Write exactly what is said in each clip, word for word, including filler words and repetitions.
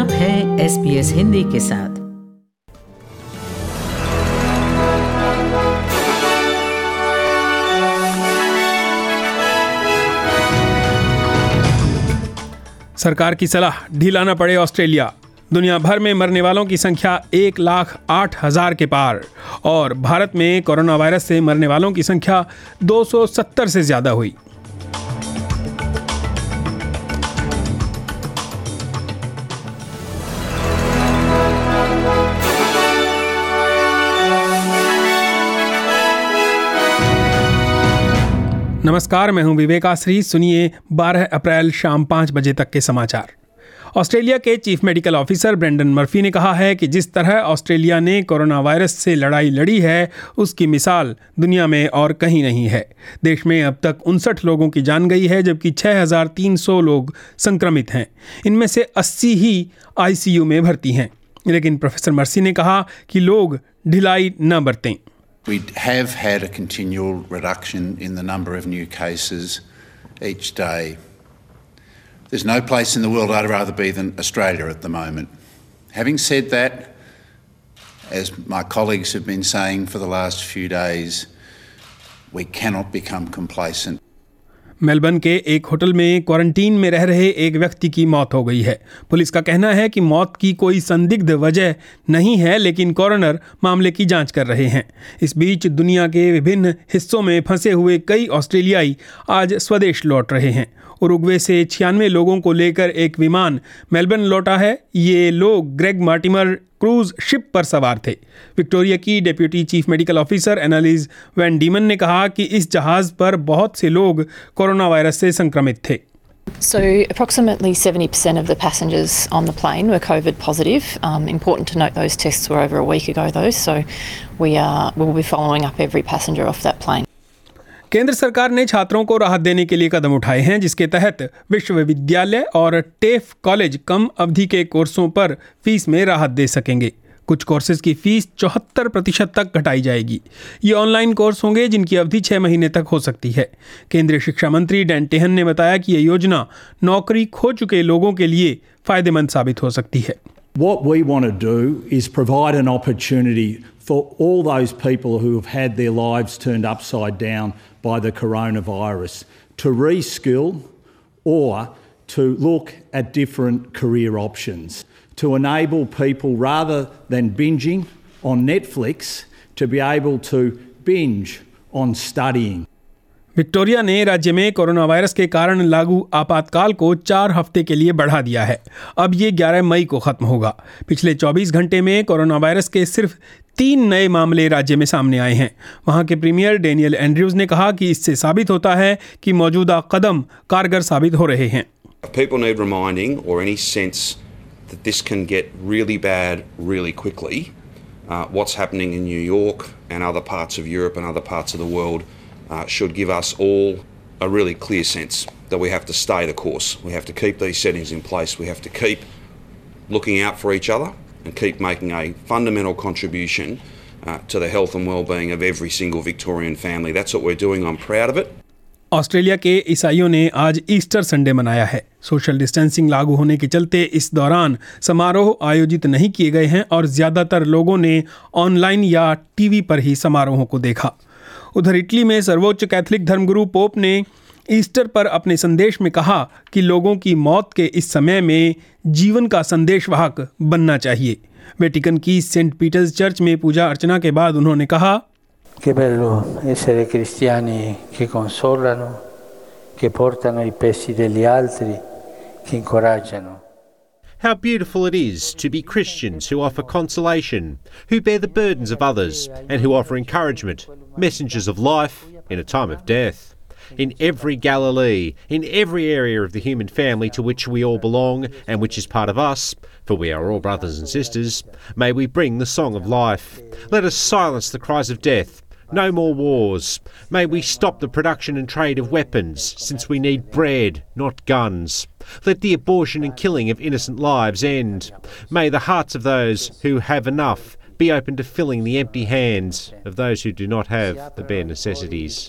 आप हैं S B S Hindi के साथ। सरकार की सलाह, ढीला न पड़े ऑस्ट्रेलिया। दुनिया भर में मरने वालों की संख्या एक लाख आठ हजार के पार और भारत में कोरोना वायरस से मरने वालों की संख्या दो सौ सत्तर से ज्यादा हुई। नमस्कार, मैं हूं विवेकाश्री। सुनिए बारह अप्रैल शाम पाँच बजे तक के समाचार। ऑस्ट्रेलिया के chief medical officer Brendan Murphy ने कहा है कि जिस तरह ऑस्ट्रेलिया ने कोरोना वायरस से लड़ाई लड़ी है, उसकी मिसाल दुनिया में और कहीं नहीं है। देश में अब तक उनसठ लोगों की जान गई है, जबकि छः हज़ार तीन सौ लोग संक्रमित हैं। इनमें से अस्सी ही आई सी यू में भर्ती हैं। लेकिन प्रोफेसर मर्फी ने कहा कि लोग ढिलाई न बरतें। We have had a continual reduction in the number of new cases each day. There's no place in the world I'd rather be than Australia at the moment. Having said that, as my colleagues have been saying for the last few days, we cannot become complacent. Melbourne के एक hotel में quarantine में रह रहे एक व्यक्ति की मौत हो गई है। पुलिस का कहना है कि मौत की कोई संदिग्ध वजह नहीं है, लेकिन कॉरोनर मामले की जांच कर रहे हैं। इस बीच दुनिया के विभिन्न हिस्सों में फंसे हुए कई ऑस्ट्रेलियाई आज स्वदेश लौट रहे हैं। उरुग्वे से छियानवे लोगों को लेकर एक विमान मेलबर्न लौटा है। ये लोग ग्रेग मार्टिमर क्रूज शिप पर सवार थे। विक्टोरिया की deputy chief medical officer Annaliese van Diemen ने कहा कि इस जहाज पर बहुत से लोग कोरोना वायरस से संक्रमित थे। So approximately seventy percent of the passengers on the plane were COVID positive. Um, important to note those tests were over a week ago though, so we are we will be following up every passenger off that plane. केंद्र सरकार ने छात्रों को राहत देने के लिए कदम उठाए हैं, जिसके तहत विश्वविद्यालय और टेफ कॉलेज कम अवधि के कोर्सों पर फीस में राहत दे सकेंगे। कुछ कोर्सेज की फीस चौहत्तर प्रतिशत तक घटाई जाएगी। ये ऑनलाइन कोर्स होंगे जिनकी अवधि छः महीने तक हो सकती है। केंद्रीय शिक्षा मंत्री डैन टेहन ने बताया कि ये योजना नौकरी खो चुके लोगों के लिए फायदेमंद साबित हो सकती है। What we want to do is provide an opportunity for all those people who have had their lives turned upside down by the coronavirus to reskill or to look at different career options, to enable people, rather than binging on Netflix, to be able to binge on studying. Victoria ने राज्य में corona virus के कारण लागू आपातकाल को चार हफ्ते के लिए बढ़ा दिया है। अब ये ग्यारह मई को खत्म होगा। पिछले चौबीस घंटे में कोरोना वायरस के सिर्फ तीन नए मामले राज्य में सामने आए हैं। वहां के प्रीमियर डेनियल एंड्रयूज ने कहा कि इससे साबित होता है कि मौजूदा कदम कारगर साबित हो रहे हैं। People need reminding or any sense that this can get really bad really quickly. Uh, what's happening in New York and other parts of Europe and other parts of the world Uh, should give us all a really clear sense that we have to stay the course. We have to keep these settings in place. We have to keep looking out for each other and keep making a fundamental contribution uh, to the health and well-being of every single Victorian family. That's what we're doing. I'm proud of it. Australia के ईसाइयों ने आज Easter Sunday मनाया है। Social distancing लागू होने के चलते इस दौरान समारोह आयोजित नहीं किए गए हैं और ज़्यादातर लोगों ने ऑनलाइन या टीवी पर ही समारोहों को देखा। उधर इटली में सर्वोच्च कैथोलिक धर्मगुरु पोप ने ईस्टर पर अपने संदेश में कहा कि लोगों की मौत के इस समय में जीवन का संदेशवाहक बनना चाहिए। वेटिकन की सेंट पीटर्स चर्च में पूजा अर्चना के बाद उन्होंने कहा, Che bello essere cristiani che consolano, che portano i pesi degli altri, che incoraggiano. How beautiful it is to be Christians who offer consolation, who bear the burdens of others, and who offer encouragement, messengers of life in a time of death. In every Galilee, in every area of the human family to which we all belong and which is part of us, for we are all brothers and sisters, may we bring the song of life. Let us silence the cries of death. No more wars. May we stop the production and trade of weapons, since we need bread, not guns. Let the abortion and killing of innocent lives end. May the hearts of those who have enough be open to filling the empty hands of those who do not have the bare necessities.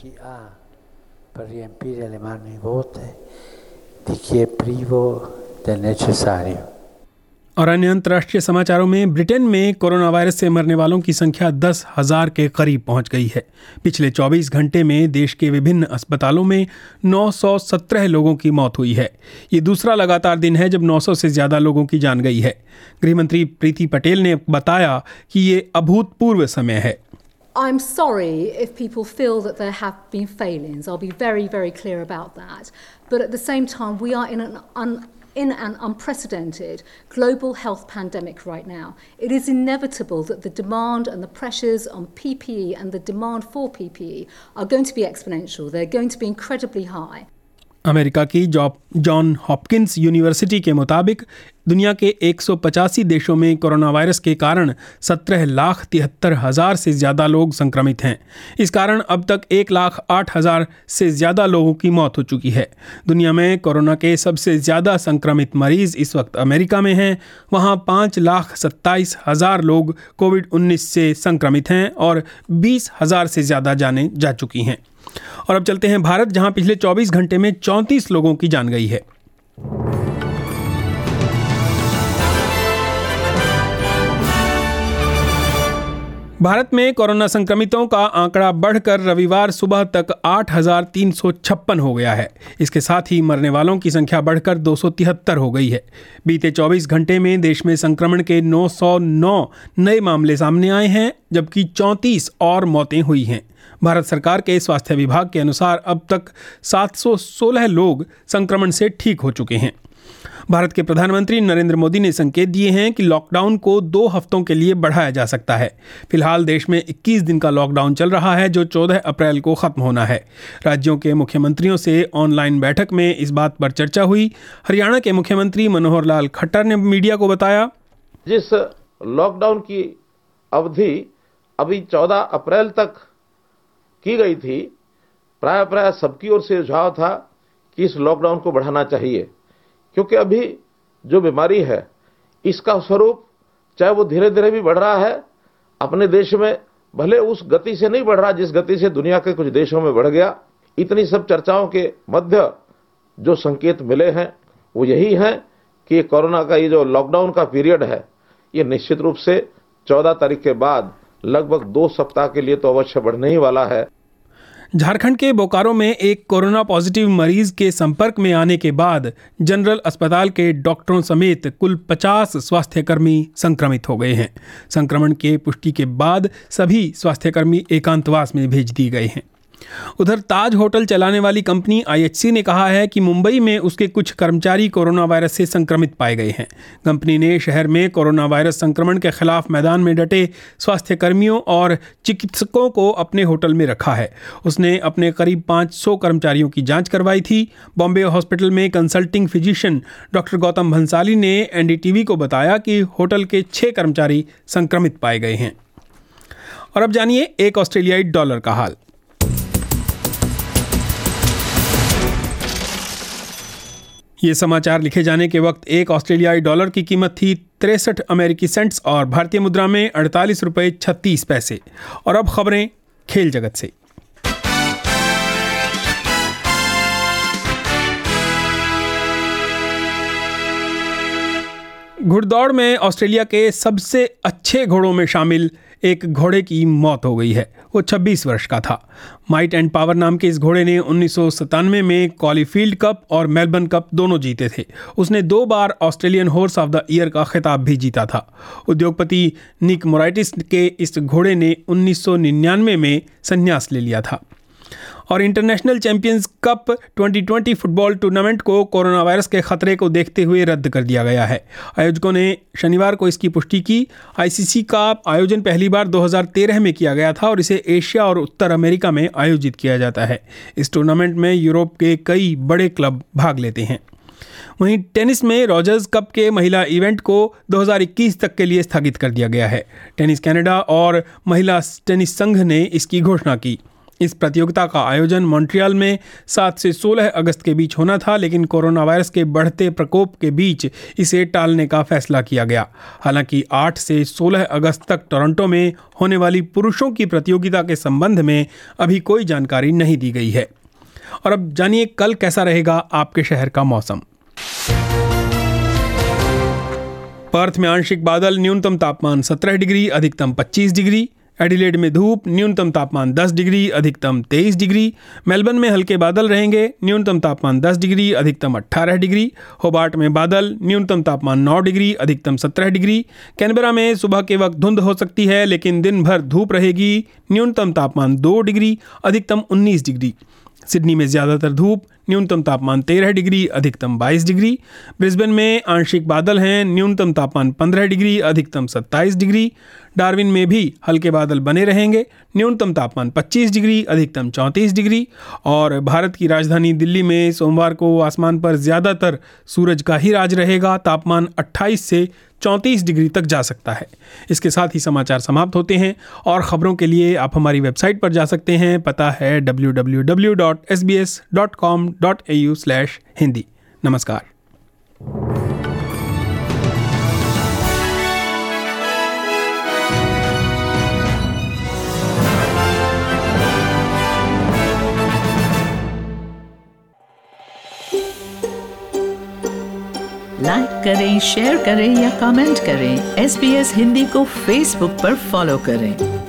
Per riempire le mani vuote di chi è privo del necessario. और अन्य अंतर्राष्ट्रीय समाचारों में Britain में corona virus से मरने वालों की संख्या दस हजार के करीब पहुंच गई है। पिछले चौबीस घंटे में देश के विभिन्न अस्पतालों में नौ सौ सत्रह लोगों की मौत हुई है। ये दूसरा लगातार दिन है जब नौ सौ से ज़्यादा लोगों की जान गई है। गृहमंत्री प्रीति पटेल ने बताया कि ये अभूतपूर्व समय है। I'm sorry if people feel that there have been failings. I'll be very, very clear about that. But at the same time, we are in an un, in an unprecedented global health pandemic right now. It is inevitable that the demand and the pressures on P P E and the demand for P P E are going to be exponential. They're going to be incredibly high. America की John Hopkins university के मुताबिक दुनिया के एक सौ पचासी देशों में कोरोना वायरस के कारण सत्रह लाख तिहत्तर हजार से ज़्यादा लोग संक्रमित हैं। इस कारण अब तक एक लाख आठ हजार से ज़्यादा लोगों की मौत हो चुकी है। दुनिया में कोरोना के सबसे ज़्यादा संक्रमित मरीज इस वक्त अमेरिका में हैं। वहाँ पाँच लाख सत्ताईस हजार लोग कोविड उन्नीस से संक्रमित हैं और बीस हजार से ज़्यादा जानें जा चुकी हैं। और अब चलते हैं भारत, जहां पिछले चौबीस घंटे में चौंतीस लोगों की जान गई है। भारत में कोरोना संक्रमितों का आंकड़ा बढ़कर रविवार सुबह तक आठ हजार तीन सौ छप्पन हो गया है। इसके साथ ही मरने वालों की संख्या बढ़कर दो सौ तिहत्तर हो गई है। बीते चौबीस घंटे में देश में संक्रमण के नौ सौ नौ नए मामले सामने आए हैं, जबकि चौंतीस और मौतें हुई हैं। भारत सरकार के स्वास्थ्य विभाग के अनुसार अब तक सात सौ सोलह लोग संक्रमण से ठीक हो चुके हैं। भारत के प्रधानमंत्री नरेंद्र मोदी ने संकेत दिए हैं कि लॉकडाउन को दो हफ्तों के लिए बढ़ाया जा सकता है। फिलहाल देश में इक्कीस दिन का लॉकडाउन चल रहा है, जो चौदह अप्रैल को खत्म होना है। राज्यों के मुख्यमंत्रियों से ऑनलाइन बैठक में इस बात पर चर्चा हुई। हरियाणा के मुख्यमंत्री मनोहर लाल खट्टर ने मीडिया को बताया, जिस लॉकडाउन की अवधि अभी चौदह अप्रैल तक की गई थी, प्राय प्राय सबकी ओर से सुझाव था कि इस लॉकडाउन को बढ़ाना चाहिए, क्योंकि अभी जो बीमारी है इसका स्वरूप चाहे वो धीरे धीरे भी बढ़ रहा है। अपने देश में भले उस गति से नहीं बढ़ रहा जिस गति से दुनिया के कुछ देशों में बढ़ गया। इतनी सब चर्चाओं के मध्य जो संकेत मिले हैं वो यही है कि कोरोना का ये जो लॉकडाउन का पीरियड है ये निश्चित रूप से चौदह तारीख के बाद लगभग दो सप्ताह के लिए तो अवश्य बढ़ने ही वाला है। झारखंड के बोकारो में एक कोरोना पॉजिटिव मरीज के संपर्क में आने के बाद जनरल अस्पताल के डॉक्टरों समेत कुल पचास स्वास्थ्यकर्मी संक्रमित हो गए हैं। संक्रमण के पुष्टि के बाद सभी स्वास्थ्यकर्मी एकांतवास में भेज दिए गए हैं। उधर ताज होटल चलाने वाली कंपनी आई एच सी ने कहा है कि मुंबई में उसके कुछ कर्मचारी कोरोना वायरस से संक्रमित पाए गए हैं। कंपनी ने शहर में कोरोना वायरस संक्रमण के खिलाफ मैदान में डटे स्वास्थ्यकर्मियों और चिकित्सकों को अपने होटल में रखा है। उसने अपने करीब पाँच सौ कर्मचारियों की जांच करवाई थी। बॉम्बे हॉस्पिटल में consulting physician doctor Gautam Bhansali ने एन डी टी वी को बताया कि होटल के छः कर्मचारी संक्रमित पाए गए हैं। और अब जानिए एक ऑस्ट्रेलियाई डॉलर का हाल। ये समाचार लिखे जाने के वक्त एक ऑस्ट्रेलियाई डॉलर की कीमत थी तिरसठ अमेरिकी सेंट्स और भारतीय मुद्रा में अड़तालीस रुपये छत्तीस पैसे। और अब खबरें खेल जगत से। घुड़दौड़ में ऑस्ट्रेलिया के सबसे अच्छे घोड़ों में शामिल एक घोड़े की मौत हो गई है। वो छब्बीस वर्ष का था। माइट एंड पावर नाम के इस घोड़े ने उन्नीस सौ सतानवे में कॉलीफील्ड कप और मेलबर्न कप दोनों जीते थे। उसने दो बार Australian horse of the year का खिताब भी जीता था। उद्योगपति निक मोराइटिस के इस घोड़े ने उन्नीस सौ निन्यानवे में संन्यास ले लिया था। और international champions cup twenty twenty football tournament को कोरोना वायरस के खतरे को देखते हुए रद्द कर दिया गया है। आयोजकों ने शनिवार को इसकी पुष्टि की। आई सी सी का आयोजन पहली बार दो हज़ार तेरह में किया गया था और इसे एशिया और उत्तर अमेरिका में आयोजित किया जाता है। इस टूर्नामेंट में यूरोप के कई बड़े क्लब भाग लेते हैं। वहीं टेनिस में रॉजर्स कप के महिला इवेंट को दो हज़ार इक्कीस तक के लिए स्थगित कर दिया गया है। टेनिस कनाडा और महिला टेनिस संघ ने इसकी घोषणा की। इस प्रतियोगिता का आयोजन मॉन्ट्रियल में सात से सोलह अगस्त के बीच होना था, लेकिन कोरोना वायरस के बढ़ते प्रकोप के बीच इसे टालने का फैसला किया गया। हालांकि आठ से सोलह अगस्त तक टोरंटो में होने वाली पुरुषों की प्रतियोगिता के संबंध में अभी कोई जानकारी नहीं दी गई है। और अब जानिए कल कैसा रहेगा आपके शहर का मौसम। पर्थ में आंशिक बादल, न्यूनतम तापमान सत्रह डिग्री, अधिकतम पच्चीस डिग्री। एडिलेड में धूप, न्यूनतम तापमान दस डिग्री, अधिकतम तेईस डिग्री। मेलबर्न में हल्के बादल रहेंगे, न्यूनतम तापमान दस डिग्री, अधिकतम अठारह डिग्री। होबार्ट में बादल, न्यूनतम तापमान नौ डिग्री, अधिकतम सत्रह डिग्री। कैनबरा में सुबह के वक्त धुंध हो सकती है, लेकिन दिन भर धूप रहेगी, न्यूनतम तापमान दो डिग्री, अधिकतम उन्नीस डिग्री। सिडनी में ज़्यादातर धूप, न्यूनतम तापमान तेरह डिग्री, अधिकतम बाईस डिग्री। ब्रिस्बेन में आंशिक बादल हैं, न्यूनतम तापमान पंद्रह डिग्री, अधिकतम सत्ताईस डिग्री। डार्विन में भी हल्के बादल बने रहेंगे, न्यूनतम तापमान पच्चीस डिग्री, अधिकतम चौंतीस डिग्री। और भारत की राजधानी दिल्ली में सोमवार को आसमान पर ज़्यादातर सूरज का ही राज रहेगा, तापमान अट्ठाईस से चौंतीस डिग्री तक जा सकता है। इसके साथ ही समाचार समाप्त होते हैं और ख़बरों के लिए आप हमारी वेबसाइट पर जा सकते हैं। पता है W W W dot S B S dot com dot A U slash Hindi. नमस्कार। लाइक करें, शेयर करें या कमेंट करें। एस बी एस हिंदी को फेसबुक पर फॉलो करें।